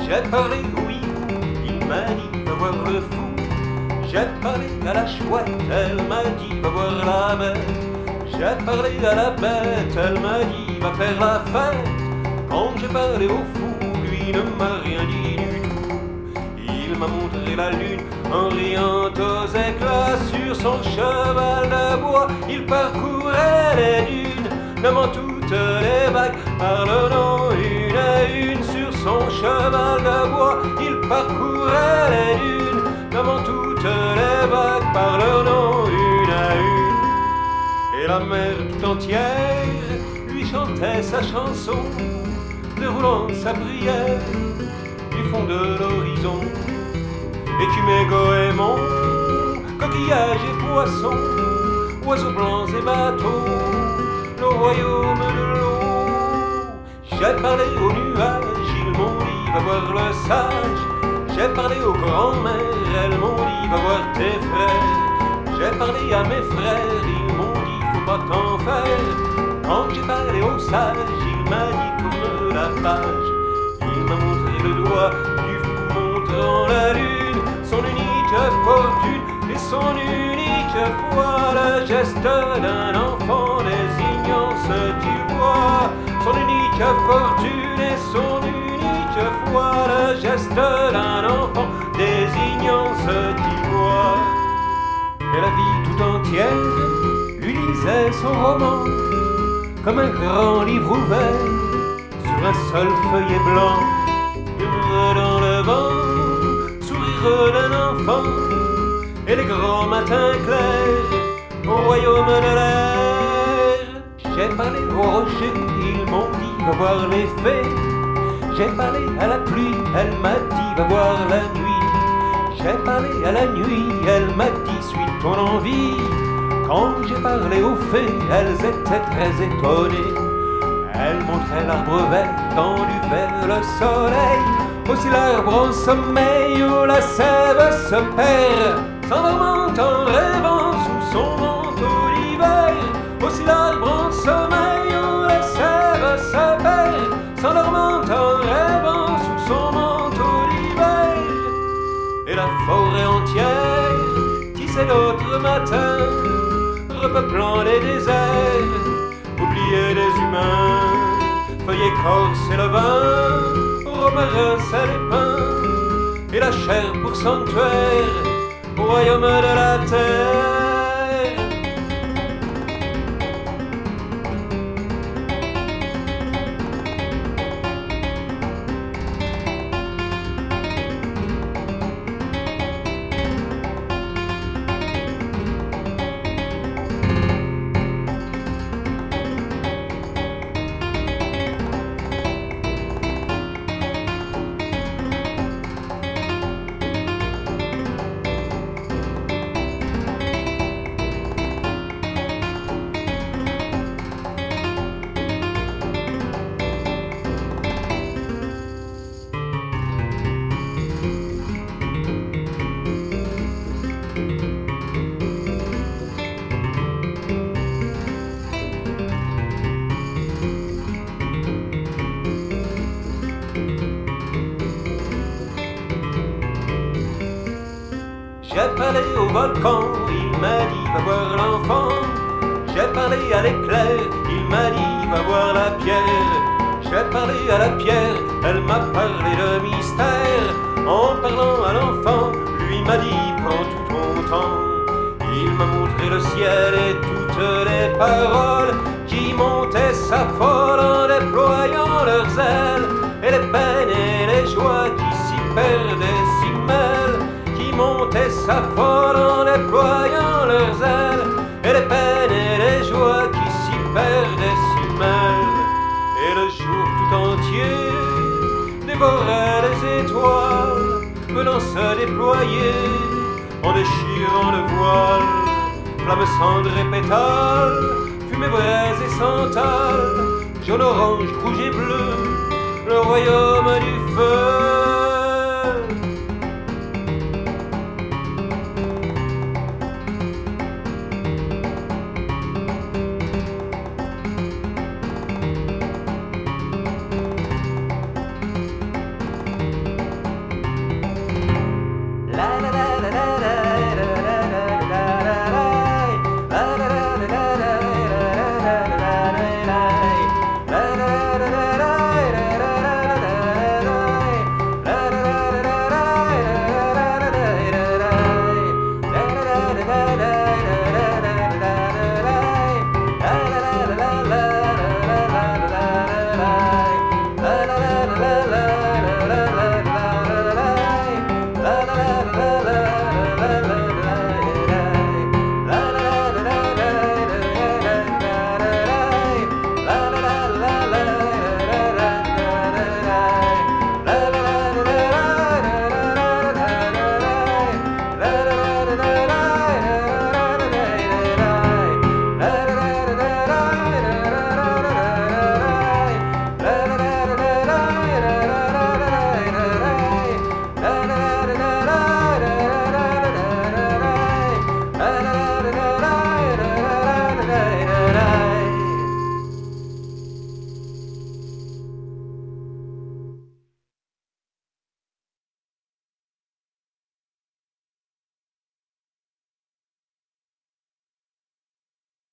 J'ai parlé au hibou, il m'a dit va voir le fou. J'ai parlé à la chouette, elle m'a dit va voir la mer. J'ai parlé à la bête, elle m'a dit va faire la fête. Quand j'ai parlé au fou, lui ne m'a rien dit du tout. Il m'a montré la lune en riant aux éclats. Sur son cheval de bois, il parcourait les dunes, nommant toutes les vagues par le nom une à une. Sur son cheval de bois, il parcourait les dunes, nommant toutes les vagues par le nom une à une. Et la mer tout entière lui chantait sa chanson, déroulant sa prière du fond de l'horizon. Écumés, goémons, coquillages et poissons, oiseaux blancs et bateaux, le royaume de l'eau. J'ai parlé aux nuages, ils m'ont dit va voir le sage. J'ai parlé aux grands-mères, elles m'ont dit va voir tes frères. J'ai parlé à mes frères, ils m'ont dit faut pas t'en faire. Quand j'ai parlé au sage, il m'a dit tourne la page. Il m'a montré le doigt du fou montrant la lune, son unique fortune et son unique foi. Le geste d'un enfant désignant ce qu'il voit, son unique fortune et son unique foi. Le geste d'un enfant désignant ce qu'il voit. Et la vie tout entière lui lisait son roman, comme un grand livre ouvert sur un seul feuillet blanc. Murmure dans le vent, sourire d'un enfant, et les grands matins clairs au royaume de l'air. J'ai parlé aux rochers, ils m'ont dit va voir les fées. J'ai parlé à la pluie, elle m'a dit va voir la nuit. J'ai parlé à la nuit, elle m'a dit suis ton envie. Quand j'ai parlé aux fées, elles étaient très étonnées. Elles montraient l'arbre vert tendu vers le soleil, aussi l'arbre en sommeil où la sève se perd, s'endormant en rêvant sous son manteau d'hiver. Aussi l'arbre en sommeil où la sève se perd, s'endormant en rêvant sous son manteau d'hiver. Et la forêt entière tissait l'autre matin, repeuplant les déserts, oubliés des humains, feuilles écorce et le vin, romarin, sel et pain, et la chair pour sanctuaire, au royaume de la terre. J'ai parlé au volcan, il m'a dit va voir l'enfant. J'ai parlé à l'éclair, il m'a dit va voir la pierre. J'ai parlé à la pierre, elle m'a parlé de mystère. En parlant à l'enfant, lui m'a dit prends tout ton temps. Il m'a montré le ciel et toutes les paroles qui montaient s'affolent en déployant leurs ailes. Et les peines et les joies qui s'y perdaient s'y mêlent, montaient s'affolent en déployant leurs ailes. Et les peines et les joies qui s'y perdaient s'y mêlent. Et le jour tout entier dévorait les étoiles, venant se déployer en déchirant le voile. Flammes, cendres et pétales, fumée, braise et santal, jaune, orange, rouge et bleu, le royaume du feu.